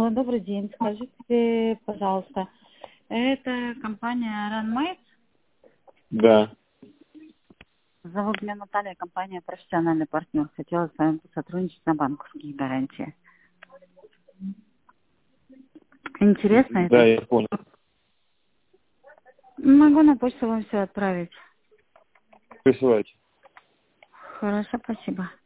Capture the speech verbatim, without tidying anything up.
Добрый день. Скажите, пожалуйста, это компания Runmate? Да. Зовут меня Наталья, компания «Профессиональный партнер». Хотела с вами сотрудничать на банковских гарантиях. Интересно Да, это? я понял. Могу на почту вам все отправить. Присылайте. Хорошо, спасибо.